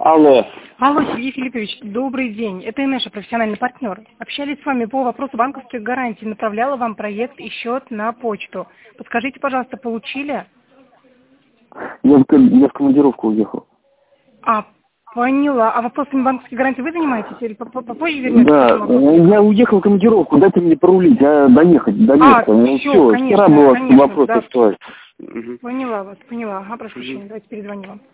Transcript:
Алло. Алло, Сергей Филиппович, добрый день. Это Инеша, профессиональный партнер. Общались с вами по вопросу банковских гарантий. Направляла вам проект и счет на почту. Подскажите, пожалуйста, получили? Я в командировку уехал. Поняла. А вопросами банковских гарантий вы занимаетесь или попозже вернетесь? Да, я уехал в командировку, дайте мне порулить, доехать до места. Все, конечно, вчера был конечно, вопрос да. актуальный. Поняла вас, поняла. Прошу прощения, давайте перезвоню вам.